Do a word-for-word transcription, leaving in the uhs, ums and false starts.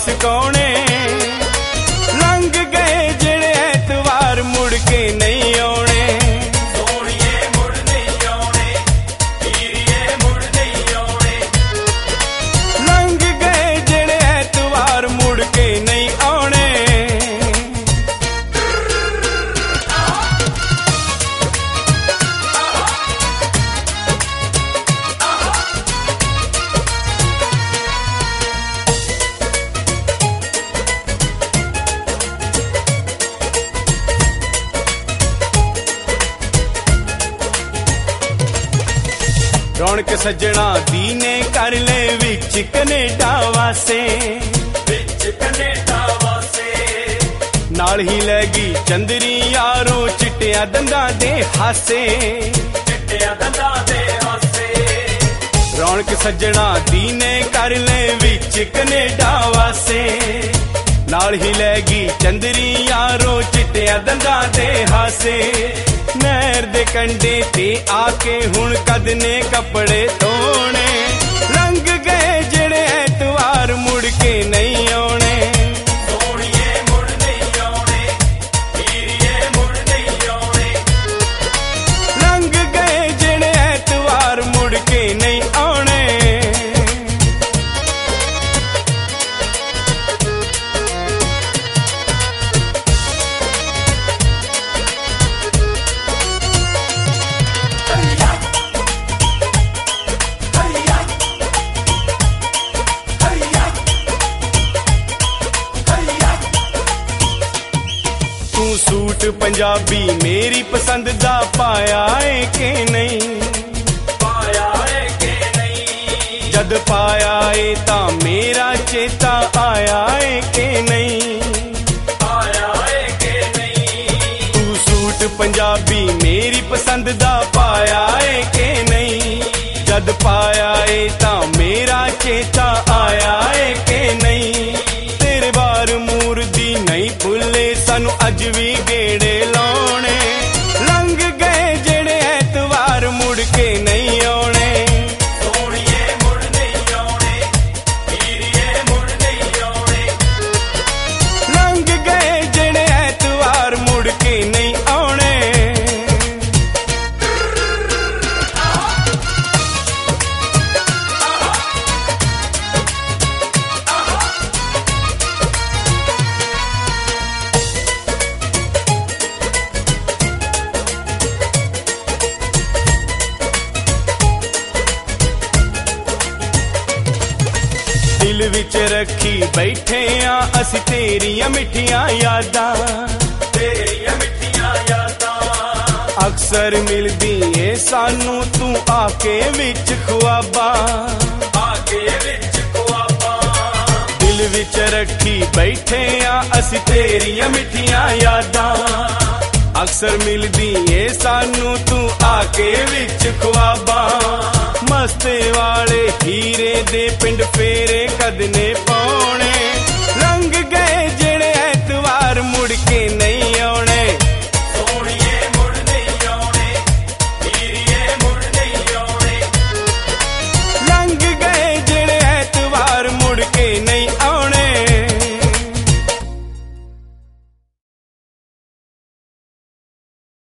सिकाने। लंघ गए जेड़े ऐतवार मुड़ के नहीं आने। सोहणिए मुड़ नहीं आने, हीरिए मुड़ नहीं आने। लंघ गए जेड़े ऐतवार मुड़ के नहीं आने। रौनक सजना दी ने कर ले विच कनेडा वासे। विच कनेडा वासे नाल ही लैगी चंदरी यारो चिट्टिया दंदा दे हासे। चिट्टिया दंदा दे हासे। रौनक सजना दी ने कर ले विच कनेडा वासे। नाल ही लैगी चंदरी यारो चिट्टिया दंदा दे हासे। नहर दे कंडे ते आके हुण कद ने कपड़े धोने। लंघ गए जेड़े ऐतवार मुड़ के नहीं आने। सोहणिए मुड़ नहीं आने, हीरिए मुड़ नहीं आने। लंघ गए जेड़े ऐतवार मुड़ के नहीं आने। सूट पंजाबी मेरी पसंद दा पाया है के नहीं। पाया है के नहीं। जद पाया है ता मेरा चेता आया है के नहीं। आया है के नहीं। तू सूट पंजाबी मेरी पसंद दा पाया है के नहीं। जद पाया है ता मेरा चेता आया है के नहीं। तेरे बार मूर दी नहीं भुले सानू अज भी गेड़े लाने। लंघ गए जेड़े ऐतवार मुड़ के नहीं आने। सोहणिए मुड़ नहीं आने, हीरिए मुड़ नहीं आने। लंघ गए जेड़े ऐतवार मुड़ के नहीं आने। दिल विच रखी बैठे आ असी तेरिया मिठिया यादां। तेरिया मिठिया यादां अक्सर मिलदी ए सानू तू आके विच ख्वाबां। आके विच ख्वाबां दिल विच रखी बैठे आ असी तेरिया मिठिया यादां। अक्सर मिलदी ए सानू तू आके विच ख्वाबां। मस्ते वाले हीरे दे पिंड फेरे कद ने पाउणे।